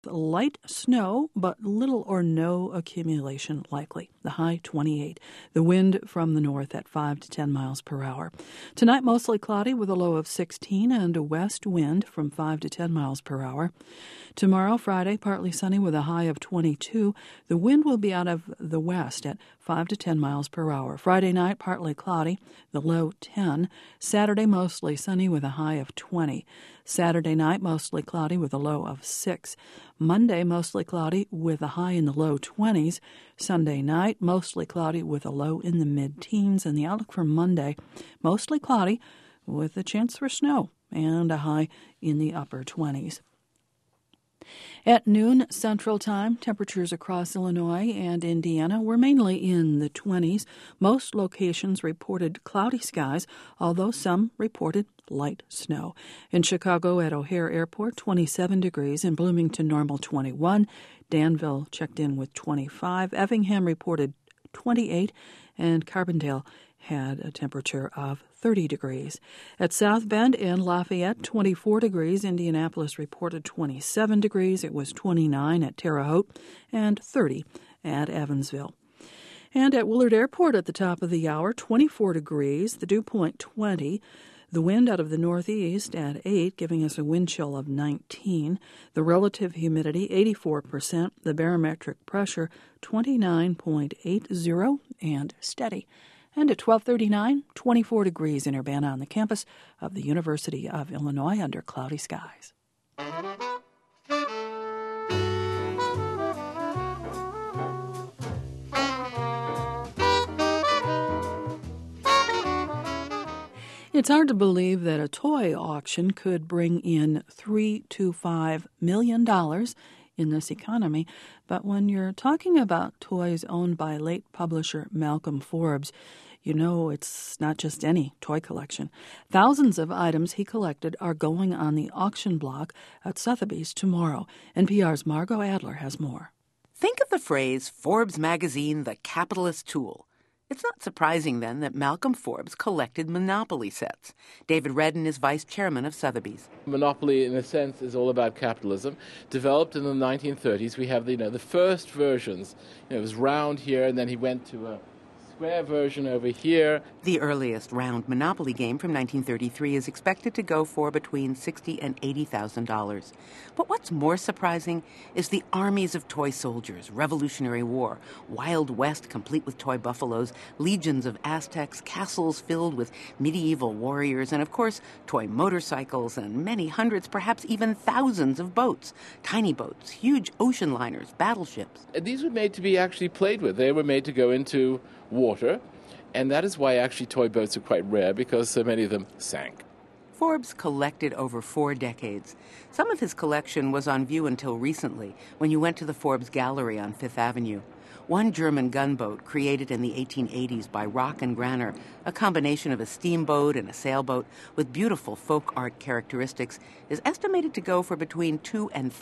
light snow, but little or no accumulation likely. The high 28. The wind from the north at 5 to 10 miles per hour. Tonight, mostly cloudy with a low of 16 and a west wind from 5 to 10 miles per hour. Tomorrow, Friday, partly sunny with a high of 22. The wind will be out of the west at 5 to 10 miles per hour. Friday night, partly cloudy, the low 10. Saturday, mostly sunny with a high of 20. Saturday night, mostly cloudy with a low of 6. Monday, mostly cloudy with a high in the low 20s. Sunday night, mostly cloudy with a low in the mid-teens. And the outlook for Monday, mostly cloudy with a chance for snow and a high in the upper 20s. At noon Central Time, temperatures across Illinois and Indiana were mainly in the 20s. Most locations reported cloudy skies, although some reported light snow. In Chicago at O'Hare Airport, 27 degrees. In Bloomington, normal 21. Danville checked in with 25. Effingham reported 28. And Carbondale had a temperature of 30 degrees. At South Bend and Lafayette, 24 degrees. Indianapolis reported 27 degrees. It was 29 at Terre Haute and 30 at Evansville. And at Willard Airport at the top of the hour, 24 degrees. The dew point 20. The wind out of the northeast at 8, giving us a wind chill of 19. The relative humidity, 84%. The barometric pressure, 29.80 and steady. And at 12:39, 24 degrees in Urbana on the campus of the University of Illinois under cloudy skies. It's hard to believe that a toy auction could bring in $3 to $5 million in this economy, but when you're talking about toys owned by late publisher Malcolm Forbes, you know it's not just any toy collection. Thousands of items he collected are going on the auction block at Sotheby's tomorrow. NPR's Margot Adler has more. Think of the phrase Forbes magazine, the capitalist tool. It's not surprising, then, that Malcolm Forbes collected Monopoly sets. David Redden is vice chairman of Sotheby's. Monopoly, in a sense, is all about capitalism. Developed in the 1930s, we have the first versions. It was round here, and then he went to a square version over here. The earliest round Monopoly game from 1933 is expected to go for between $60,000 and $80,000. But what's more surprising is the armies of toy soldiers, Revolutionary War, Wild West complete with toy buffaloes, legions of Aztecs, castles filled with medieval warriors, and of course, toy motorcycles and many hundreds, perhaps even thousands of boats. Tiny boats, huge ocean liners, battleships. These were made to be actually played with. They were made to go into water, and that is why actually toy boats are quite rare, because so many of them sank. Forbes collected over 4 decades. Some of his collection was on view until recently, when you went to the Forbes Gallery on Fifth Avenue. One German gunboat, created in the 1880s by Rock and Granner, a combination of a steamboat and a sailboat with beautiful folk art characteristics, is estimated to go for between $200,000 and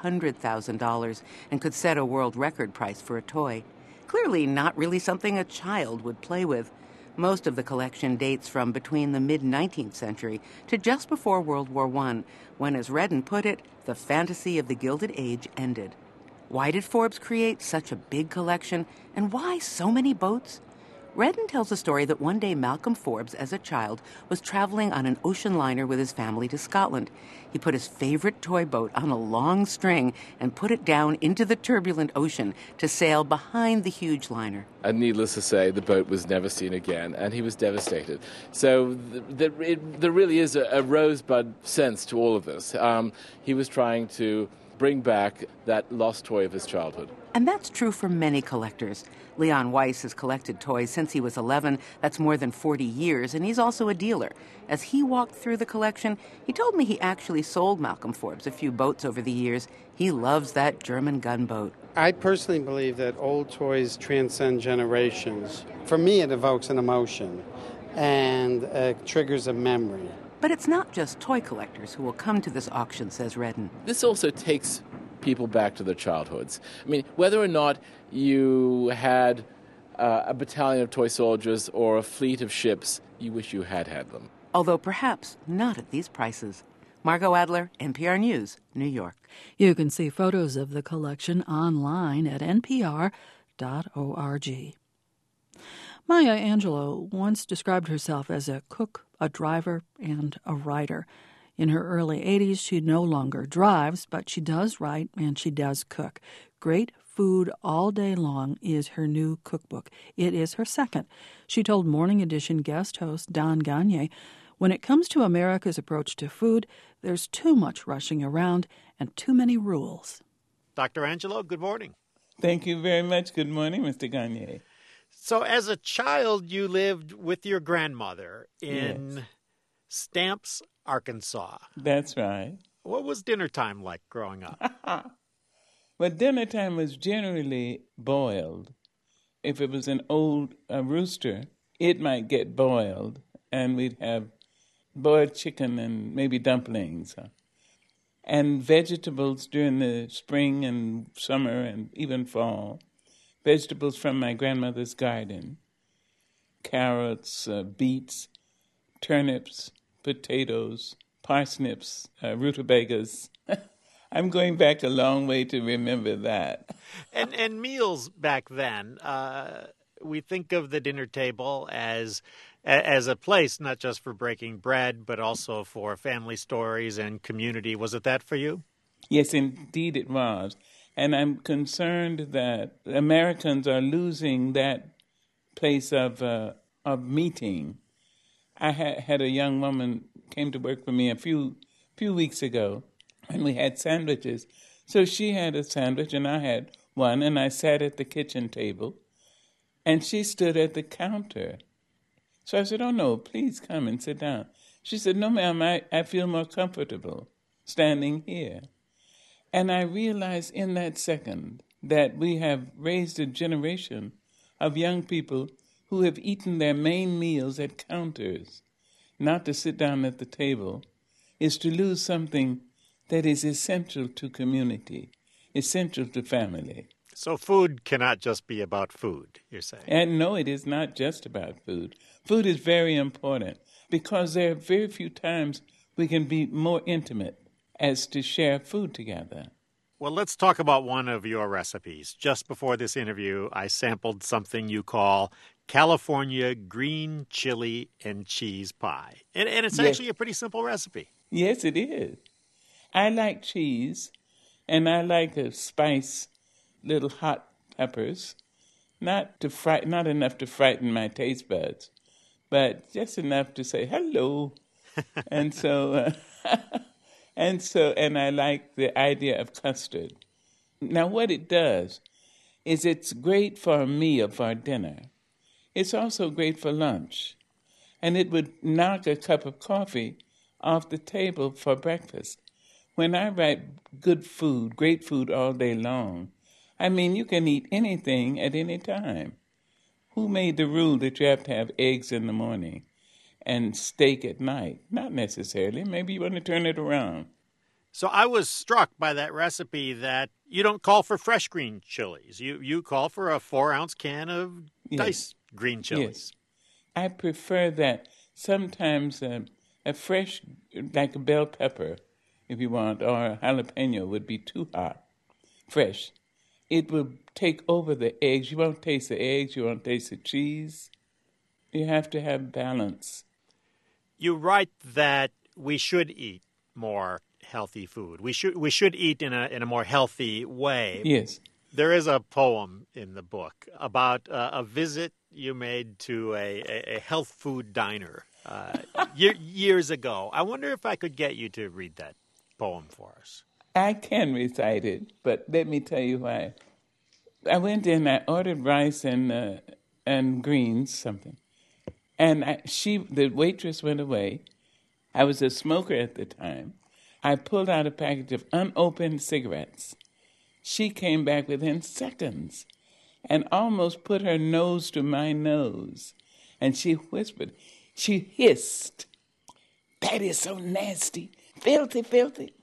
$300,000 and could set a world record price for a toy. Clearly not really something a child would play with. Most of the collection dates from between the mid-19th century to just before World War I, when, as Redden put it, the fantasy of the Gilded Age ended. Why did Forbes create such a big collection, and why so many boats? Redden tells a story that one day Malcolm Forbes, as a child, was traveling on an ocean liner with his family to Scotland. He put his favorite toy boat on a long string and put it down into the turbulent ocean to sail behind the huge liner. And needless to say, the boat was never seen again, and he was devastated. So there really is a rosebud sense to all of this. He was trying to bring back that lost toy of his childhood. And that's true for many collectors. Leon Weiss has collected toys since he was 11. That's more than 40 years, and he's also a dealer. As he walked through the collection, he told me he actually sold Malcolm Forbes a few boats over the years. He loves that German gunboat. I personally believe that old toys transcend generations. For me, it evokes an emotion and triggers a memory. But it's not just toy collectors who will come to this auction, says Redden. This also takes people back to their childhoods. I mean, whether or not you had a battalion of toy soldiers or a fleet of ships, you wish you had them. Although perhaps not at these prices. Margot Adler, NPR News, New York. You can see photos of the collection online at npr.org. Maya Angelou once described herself as a cook, a driver, and a writer. In her early 80s, she no longer drives, but she does write and she does cook. Great Food All Day Long is her new cookbook. It is her second. She told Morning Edition guest host Don Gagné, when it comes to America's approach to food, there's too much rushing around and too many rules. Dr. Angelou, good morning. Thank you very much. Good morning, Mr. Gagné. So as a child, you lived with your grandmother in Stamps, Arkansas. That's right. What was dinner time like growing up? Well, dinner time was generally boiled. If it was an old rooster, it might get boiled, and we'd have boiled chicken and maybe dumplings. And vegetables during the spring and summer and even fall. Vegetables from my grandmother's garden. Carrots, beets, turnips, potatoes, parsnips, rutabagas. I'm going back a long way to remember that. And meals back then, we think of the dinner table as a place not just for breaking bread, but also for family stories and community. Was it that for you? Yes, indeed it was. And I'm concerned that Americans are losing that place of meeting. I had a young woman came to work for me a few weeks ago, and we had sandwiches. So she had a sandwich, and I had one, and I sat at the kitchen table, and she stood at the counter. So I said, "Oh, no, please come and sit down." She said, "No, ma'am, I feel more comfortable standing here." And I realized in that second that we have raised a generation of young people who have eaten their main meals at counters. Not to sit down at the table is to lose something that is essential to community, essential to family. So food cannot just be about food, you're saying? And no, it is not just about food. Food is very important because there are very few times we can be more intimate as to share food together. Well, let's talk about one of your recipes. Just before this interview, I sampled something you call California green chili and cheese pie. And it's actually a pretty simple recipe. Yes, it is. I like cheese, and I like to spice little hot peppers, not enough to frighten my taste buds, but just enough to say hello. And I like the idea of custard. Now, what it does is it's great for a meal, for dinner. It's also great for lunch. And it would knock a cup of coffee off the table for breakfast. When I write good food, great food all day long, I mean, you can eat anything at any time. Who made the rule that you have to have eggs in the morning and steak at night? Not necessarily. Maybe you want to turn it around. So I was struck by that recipe that you don't call for fresh green chilies. You call for a 4-ounce can of diced green chilies. Yes. I prefer that. Sometimes a fresh, like a bell pepper, if you want, or a jalapeno would be too hot. Fresh. It will take over the eggs. You won't taste the eggs. You won't taste the cheese. You have to have balance. You write that we should eat more healthy food. We should eat in a more healthy way. Yes. There is a poem in the book about a visit you made to a health food diner years ago. I wonder if I could get you to read that poem for us. I can recite it, but let me tell you why. I went in, I ordered rice and greens, something. And the waitress went away. I was a smoker at the time. I pulled out a package of unopened cigarettes. She came back within seconds and almost put her nose to my nose. And she whispered, she hissed, "That is so nasty, filthy, filthy."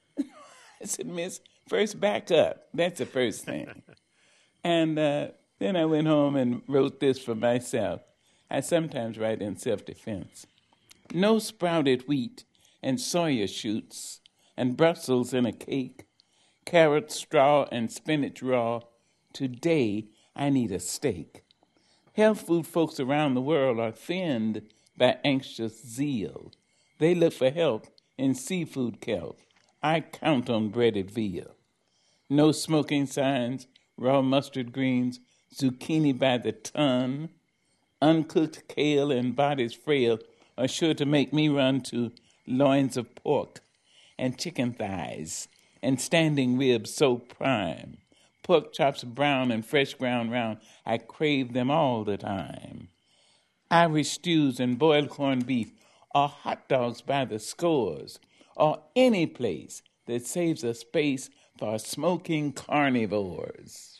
I said, "Miss, first back up. That's the first thing." And then I went home and wrote this for myself. I sometimes write in self-defense. No sprouted wheat and soya shoots, and Brussels in a cake, carrot straw and spinach raw. Today I need a steak. Health food folks around the world are thinned by anxious zeal. They look for help in seafood kelp. I count on breaded veal. No smoking signs, raw mustard greens, zucchini by the ton, uncooked kale and bodies frail are sure to make me run to loins of pork and chicken thighs and standing ribs so prime. Pork chops brown and fresh ground round, I crave them all the time. Irish stews and boiled corned beef, or hot dogs by the scores, or any place that saves a space for smoking carnivores.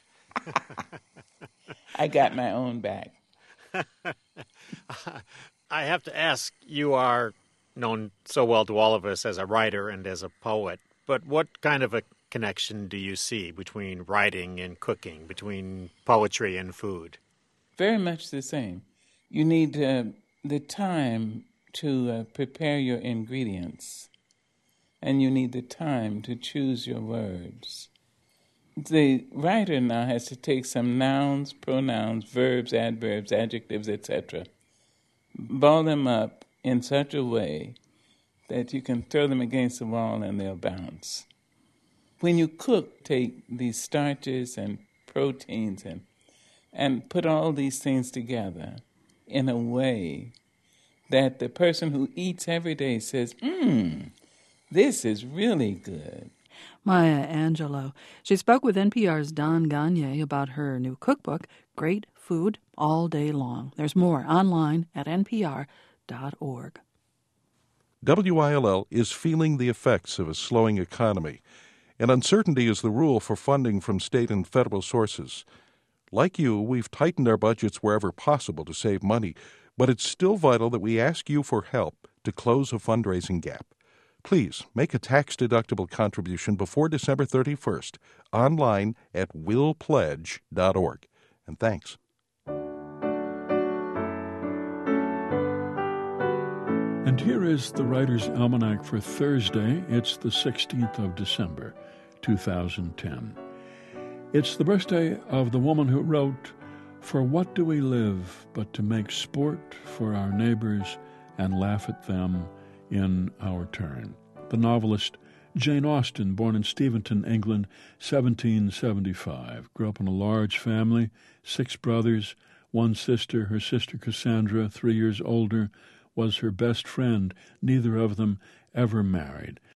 I got my own back. I have to ask, you are known so well to all of us as a writer and as a poet, but what kind of a connection do you see between writing and cooking, between poetry and food? Very much the same. You need the time to prepare your ingredients, and you need the time to choose your words. The writer now has to take some nouns, pronouns, verbs, adverbs, adjectives, etc., ball them up in such a way that you can throw them against the wall and they'll bounce. When you cook, take these starches and proteins and put all these things together in a way that the person who eats every day says, this is really good. Maya Angelou. She spoke with NPR's Don Gagné about her new cookbook, Great Food All Day Long. There's more online at npr.org. WILL is feeling the effects of a slowing economy, and uncertainty is the rule for funding from state and federal sources. Like you, we've tightened our budgets wherever possible to save money, but it's still vital that we ask you for help to close a fundraising gap. Please make a tax-deductible contribution before December 31st, online at willpledge.org. And thanks. And here is the Writer's Almanac for Thursday. It's the 16th of December, 2010. It's the birthday of the woman who wrote, "For what do we live but to make sport for our neighbors and laugh at them in our turn?" The novelist Jane Austen, born in Steventon, England, 1775, grew up in a large family, 6 brothers, 1 sister. Her sister Cassandra, 3 years older, was her best friend. Neither of them ever married.